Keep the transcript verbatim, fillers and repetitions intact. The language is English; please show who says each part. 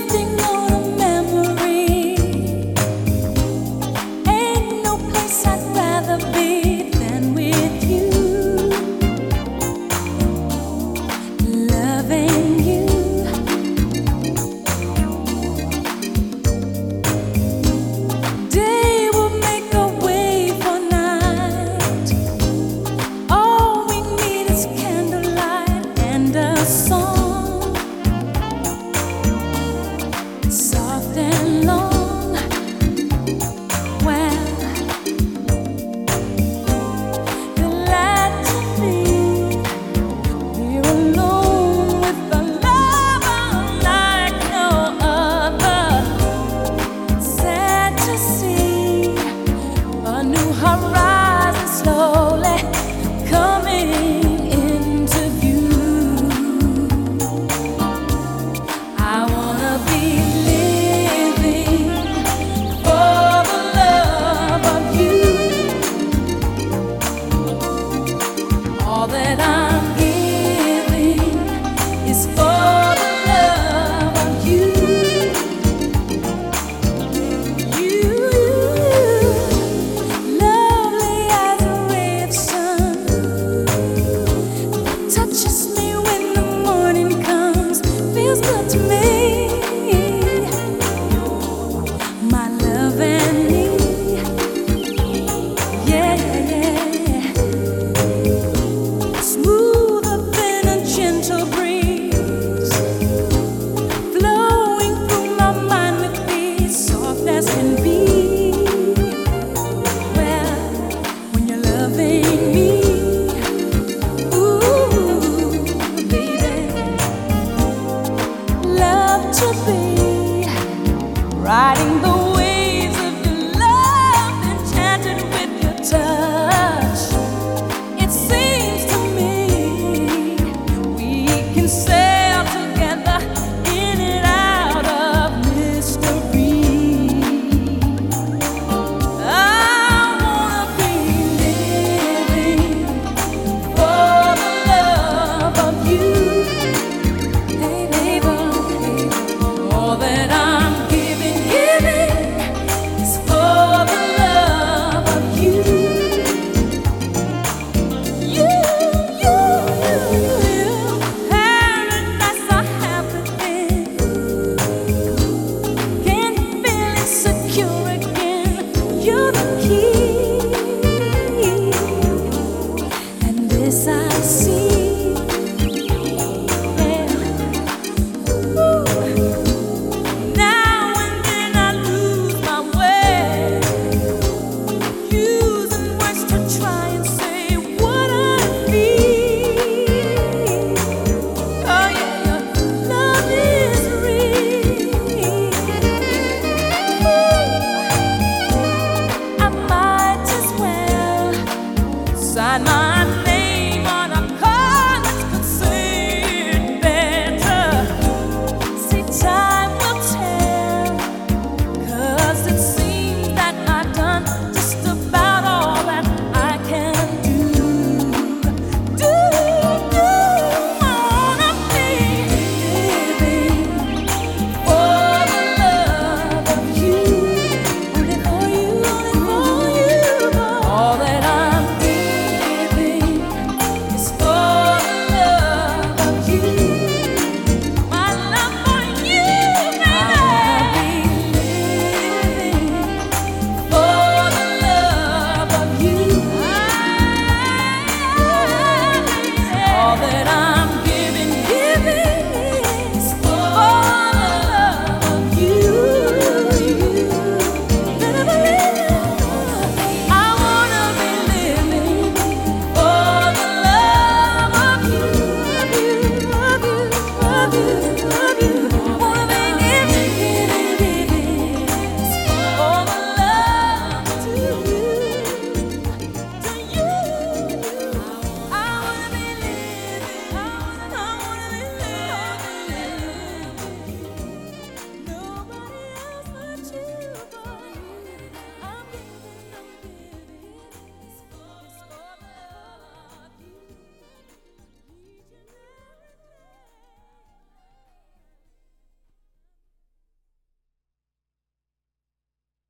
Speaker 1: drifting on a memory. Ain't no place I'd rather be than with you. Loving you. Day will make a way for night. All we need is candlelight and a song. Soft and long. Well, glad to be here alone with a lover like no other. Sad to see a new horizon slowly coming into view. I wanna be living for the love of you. All that I'm giving is for the love of you. You, lovely as a ray of sun, touches me when the morning comes, feels good to me. My love and me, yeah, smoother than a gentle breeze, flowing through my mind with peace, soft as can be. Well, when you're loving me, ooh, baby, love to be riding the